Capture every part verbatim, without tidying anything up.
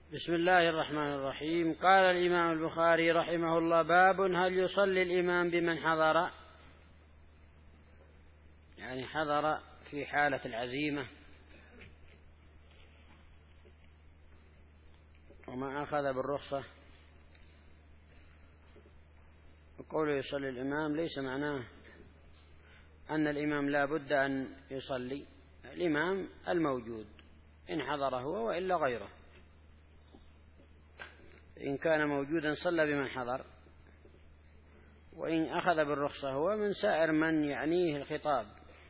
بسم الله الرحمن الرحيم. قال الإمام البخاري رحمه الله: باب هل يصلي الإمام بمن حضر، يعني حضر في حالة العزيمة وما أخذ بالرخصة. وقوله يصلي الإمام ليس معناه أن الإمام لا بد أن يصلي، الإمام الموجود إن حضر هو وإلا غيره، إن كان موجودا صلى بمن حضر، وإن أخذ بالرخصة هو من سائر من يعنيه الخطاب.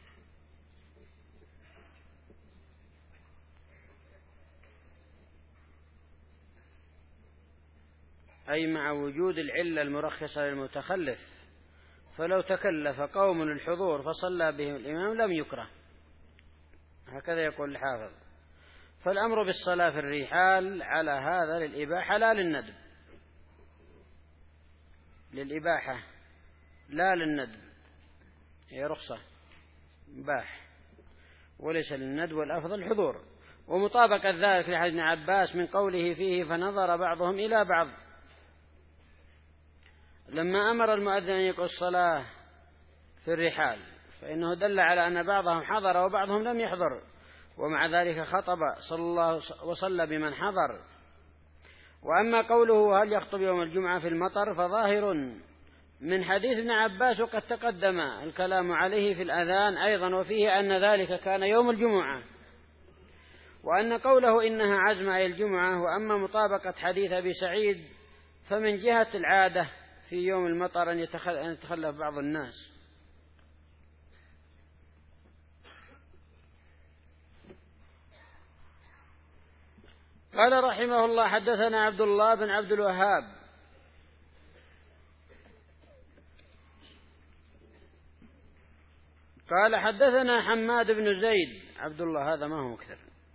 أي مع وجود العلة المرخصة للمتخلف، فلو تكلف قوم الحضور فصلى بهم الإمام لم يكره، هكذا يقول الحافظ. فالأمر بالصلاة في الرحال على هذا للإباحة لا للندب، للإباحة لا للندب، هي رخصة باح وليس للندب، والأفضل الحضور. ومطابقة ذلك لحديث ابن عباس من قوله فيه: فنظر بعضهم إلى بعض، لما أمر المؤذن أن يقول الصلاة في الرحال فإنه دل على أن بعضهم حضر وبعضهم لم يحضر، ومع ذلك خطب صلى الله وصلى بمن حضر. وأما قوله هل يخطب يوم الجمعة في المطر فظاهر من حديث ابن عباس، وقد تقدم الكلام عليه في الأذان أيضا، وفيه أن ذلك كان يوم الجمعة، وأن قوله إنها عزم أي الجمعة. وأما مطابقة حديث أبي سعيد فمن جهة العادة في يوم المطر أن يتخلف بعض الناس. قال رحمه الله: حدثنا عبد الله بن عبد الوهاب قال حدثنا حماد بن زيد. عبد الله هذا ما هو مكثر.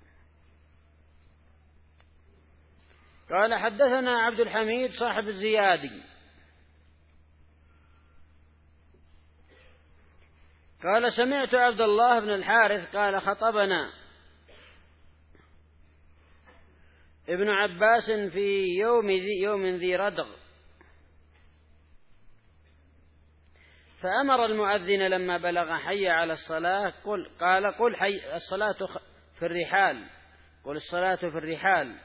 قال حدثنا عبد الحميد صاحب الزيادي قال سمعت عبد الله بن الحارث قال خطبنا ابن عباس في يوم ذي, يوم ذي ردغ، فأمر المؤذن لما بلغ حي على الصلاة قل قال قل حي الصلاة في الرحال، قل الصلاة في الرحال.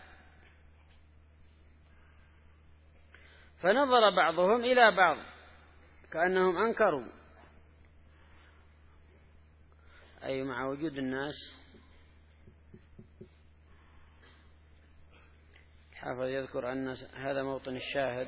فنظر بعضهم إلى بعض كأنهم أنكروا، أي مع وجود الناس. الحافظ يذكر أن هذا موطن الشاهد.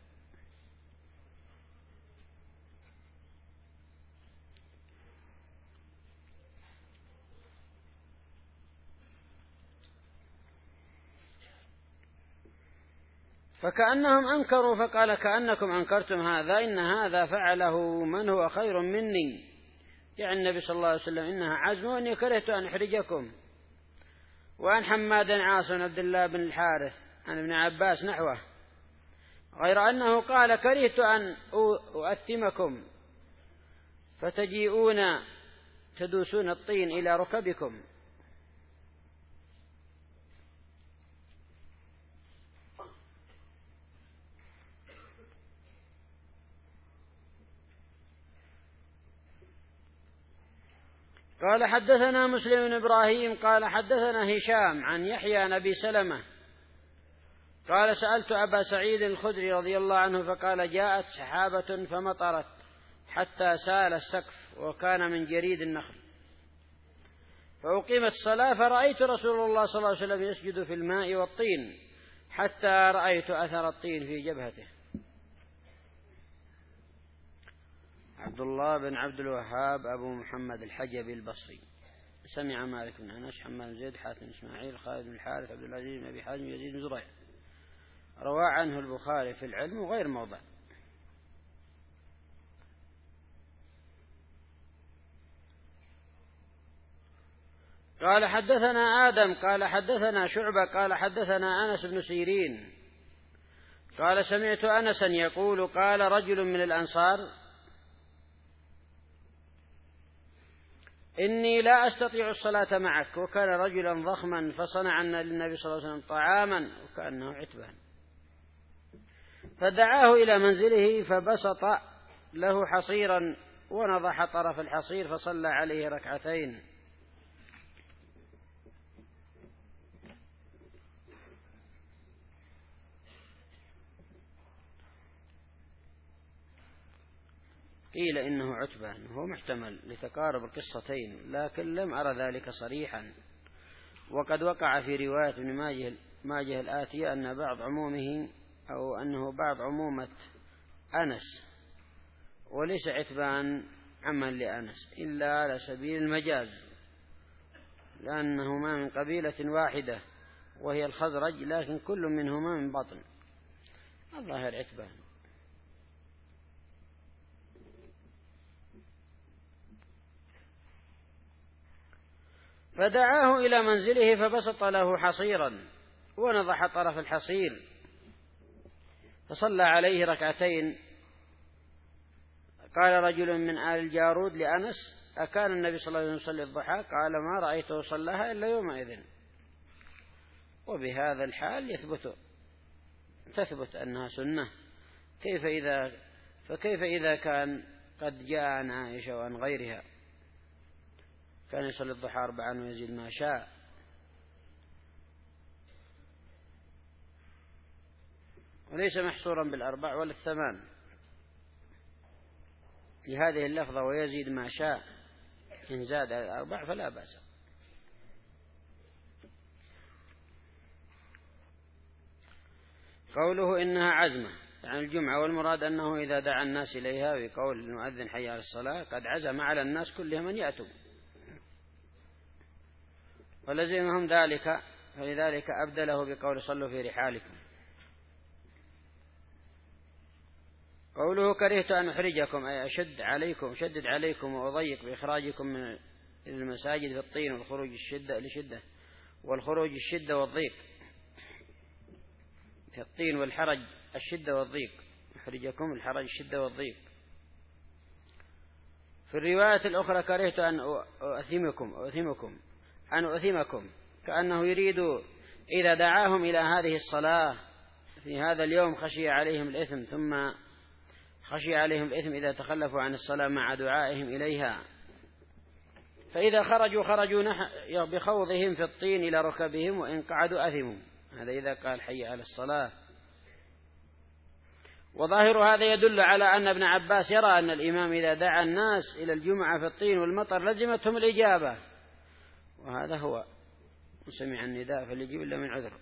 فكأنهم أنكروا، فقال كأنكم أنكرتم هذا، إن هذا فعله من هو خير مني، يعني النبي صلى الله عليه وسلم: إنها عزم وإني كرهت أن أحرجكم. وعن حماد عاصم عبد الله بن الحارث عن ابن عباس نحوه، غير أنه قال: كرهت أن أؤثمكم فتجيئون تدوسون الطين إلى ركبكم. قال حدثنا مسلم بن إبراهيم قال حدثنا هشام عن يحيى عن أبي سلمة قال سألت أبا سعيد الخدري رضي الله عنه فقال: جاءت سحابة فمطرت حتى سال السقف وكان من جريد النخل، فأقيمت الصلاة فرأيت رسول الله صلى الله عليه وسلم يسجد في الماء والطين حتى رأيت أثر الطين في جبهته. عبد الله بن عبد الوهاب أبو محمد الحجبي البصري، سمع مالك بن أنس حماد بن زيد حاتم إسماعيل خالد بن الحارث عبد العزيز بن أبي حازم يزيد بن زريع، روى عنه البخاري في العلم وغير موضع. قال حدثنا آدم قال حدثنا شعبة قال حدثنا أنس بن سيرين قال سمعت أنسا يقول: قال رجل من الأنصار: إني لا أستطيع الصلاة معك، وكان رجلا ضخما فصنع للنبي صلى الله عليه وسلم طعاما وكأنه عتبان، فدعاه إلى منزله فبسط له حصيرا ونضح طرف الحصير فصلى عليه ركعتين. قيل إنه عتبان، وهو محتمل لتقارب القصتين، لكن لم أرى ذلك صريحا. وقد وقع في رواية ابن ماجه الآتية أن بعض عمومه أو أنه بعض عمومة أنس، وليس عتبان عما لأنس إلا على سبيل المجاز، لأنهما من قبيلة واحدة وهي الخزرج، لكن كل منهما من بطن. الظاهر عتبان. فدعاه إلى منزله فبسط له حصيرا ونضح طرف الحصير فصلى عليه ركعتين. قال رجل من آل الجارود لأنس: أكان النبي صلى الله عليه وسلم يصلي الضحى؟ قال: ما رأيته صلاها إلا يومئذ. وبهذا الحال يثبت تثبت أنها سنة. كيف إذا فكيف إذا كان قد جاء عن عائشة وعن غيرها كان يصلي الضحى أربعا ويزيد ما شاء. وليس محصورا بالأربع ولا الثمان لهذه اللفظة ويزيد ما شاء، إن زاد على الأربع فلا بأس. قوله إنها عزمة يعني الجمعة، والمراد أنه إذا دعا الناس إليها بقول المؤذن حي على الصلاة قد عزم على الناس كلهم أن يأتوا، ولزمهم ذلك، فلذلك أبدله بقول صلوا في رحالكم. قوله كرهت أن أحرجكم أي أشد عليكم شدد عليكم وأضيق بإخراجكم من المساجد في الطين والخروج الشدة لشدة والخروج الشدة والضيق في الطين والحرج الشدة والضيق، أحرجكم الحرج الشدة والضيق. في الرواية الأخرى كرهت أن أثمكم أثمكم أن أثمكم، كأنه يريد إذا دعاهم إلى هذه الصلاة في هذا اليوم خشي عليهم الإثم، ثم خشي عليهم الإثم إذا تخلفوا عن الصلاة مع دعائهم إليها، فإذا خرجوا خرجوا بخوضهم في الطين إلى ركبهم وإن قعدوا أثموا. هذا إذا قال حي على الصلاة. وظاهر هذا يدل على أن ابن عباس يرى أن الإمام إذا دعا الناس إلى الجمعة في الطين والمطر لزمتهم الإجابة، وهذا هو سمع النداء فليجيب إلا من عذر.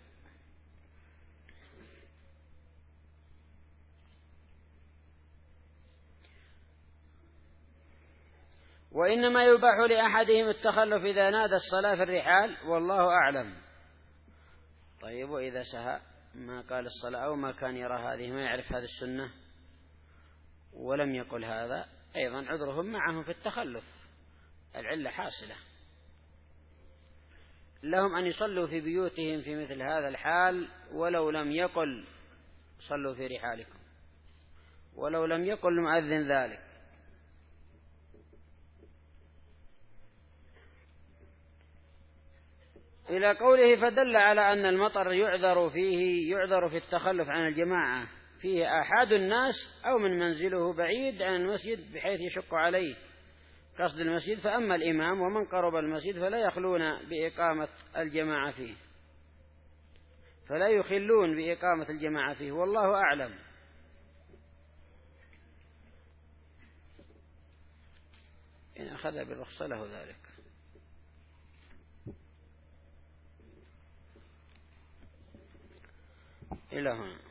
وإنما يباح لأحدهم التخلف إذا نادى الصلاة في الرحال والله أعلم. طيب وإذا سهى ما قال الصلاة أو ما كان يرى هذه ما يعرف هذه السنة ولم يقل هذا، أيضا عذرهم معهم في التخلف، العلة حاصلة لهم أن يصلوا في بيوتهم في مثل هذا الحال ولو لم يقل صلوا في رحالكم، ولو لم يقل المؤذن ذلك. إلى قوله فدل على أن المطر يعذر فيه يعذر في التخلف عن الجماعة فيه آحاد الناس أو من منزله بعيد عن المسجد بحيث يشق عليه قصد المسجد، فأما الإمام ومن قرب المسجد فلا يخلون بإقامة الجماعة فيه فلا يخلون بإقامة الجماعة فيه والله أعلم. إن أخذ بالرخصة له ذلك. إلى هنا.